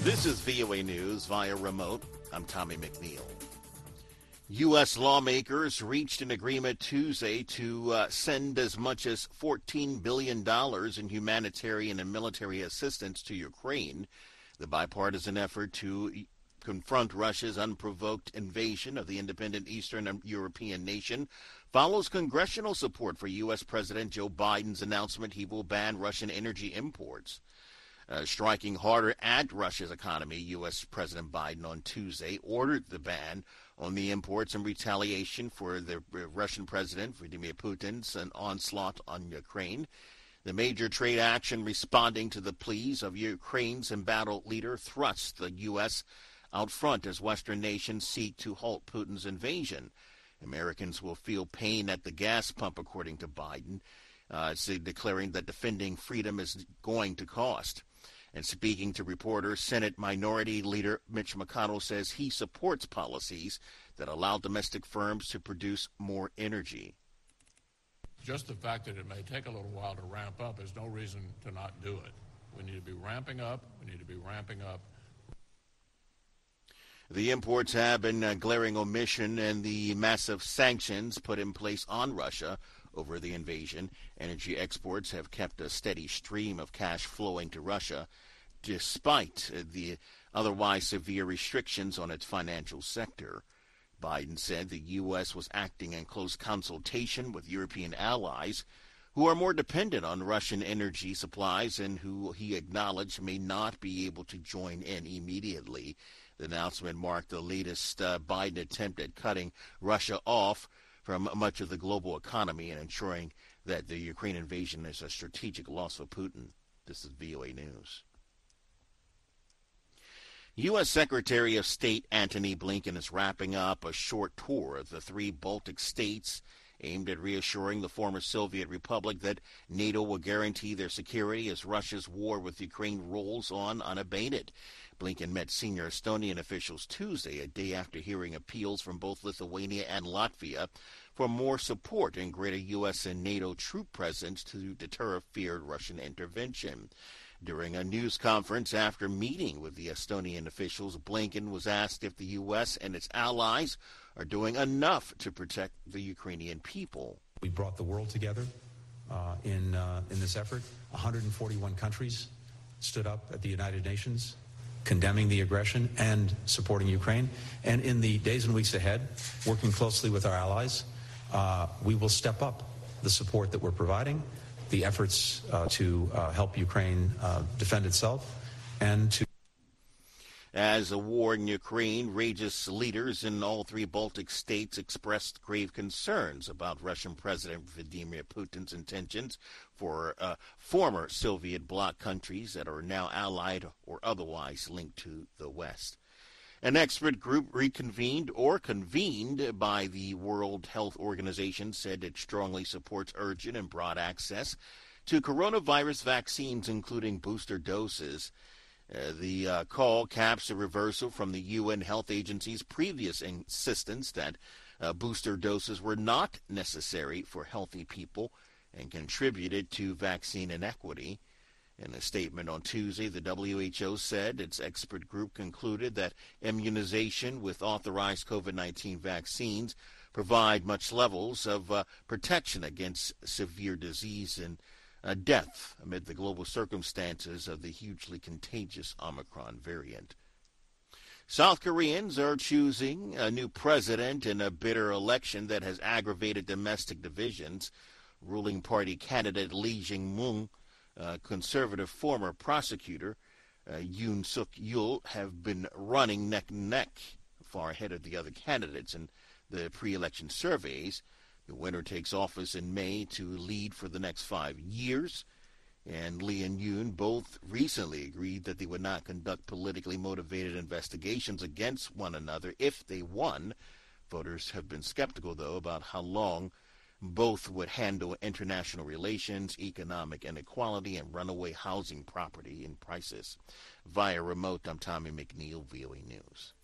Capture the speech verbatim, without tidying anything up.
This is V O A News via remote. I'm Tommy McNeil. U S lawmakers reached an agreement Tuesday to uh, send as much as fourteen billion dollars in humanitarian and military assistance to Ukraine. The bipartisan effort to confront Russia's unprovoked invasion of the independent Eastern European nation follows congressional support for U S. President Joe Biden's announcement he will ban Russian energy imports. Uh, striking harder at Russia's economy, U S. President Biden on Tuesday ordered the ban on the imports in retaliation for the Russian President Vladimir Putin's an onslaught on Ukraine. The major trade action responding to the pleas of Ukraine's embattled leader thrusts the U S out front as Western nations seek to halt Putin's invasion. Americans will feel pain at the gas pump, according to Biden, uh, declaring that defending freedom is going to cost. And speaking to reporters, Senate Minority Leader Mitch McConnell says he supports policies that allow domestic firms to produce more energy. Just the fact that it may take a little while to ramp up is no reason to not do it. We need to be ramping up. We need to be ramping up. The imports have been a glaring omission in the massive sanctions put in place on Russia over the invasion. Energy exports have kept a steady stream of cash flowing to Russia, despite the otherwise severe restrictions on its financial sector. Biden said the U S was acting in close consultation with European allies who are more dependent on Russian energy supplies and who he acknowledged may not be able to join in immediately. The announcement marked the latest uh, Biden attempt at cutting Russia off from much of the global economy and ensuring that the Ukraine invasion is a strategic loss for Putin. This is V O A News. U S. Secretary of State Antony Blinken is wrapping up a short tour of the three Baltic states aimed at reassuring the former Soviet republic that NATO will guarantee their security as Russia's war with Ukraine rolls on unabated. Blinken met senior Estonian officials Tuesday, a day after hearing appeals from both Lithuania and Latvia for more support in greater U S and NATO troop presence to deter feared Russian intervention. During a news conference after meeting with the Estonian officials, Blinken was asked if the U S and its allies are doing enough to protect the Ukrainian people. We brought the world together uh, in, uh, in this effort. one hundred forty-one countries stood up at the United Nations condemning the aggression and supporting Ukraine. And in the days and weeks ahead, working closely with our allies, uh, we will step up the support that we're providing, the efforts uh, to uh, help Ukraine uh, defend itself, and to... As the war in Ukraine rages, leaders in all three Baltic states expressed grave concerns about Russian President Vladimir Putin's intentions for uh, former Soviet bloc countries that are now allied or otherwise linked to the West. An expert group reconvened or convened by the World Health Organization said it strongly supports urgent and broad access to coronavirus vaccines, including booster doses. Uh, the uh, call caps a reversal from the U N Health Agency's previous insistence that uh, booster doses were not necessary for healthy people and contributed to vaccine inequity. In a statement on Tuesday, the W H O said its expert group concluded that immunization with authorized COVID nineteen vaccines provide much levels of uh, protection against severe disease and uh, death amid the global circumstances of the hugely contagious Omicron variant. South Koreans are choosing a new president in a bitter election that has aggravated domestic divisions. Ruling party candidate Lee Jae-myung, Uh, conservative former prosecutor uh, Yoon Suk-yeol have been running neck and neck, far ahead of the other candidates in the pre-election surveys. The winner takes office in May to lead for the next five years, and Lee and Yoon both recently agreed that they would not conduct politically motivated investigations against one another if they won. Voters have been skeptical, though, about how long both would handle international relations, economic inequality, and runaway housing property and prices. Via remote, I'm Tommy McNeil, V O A News.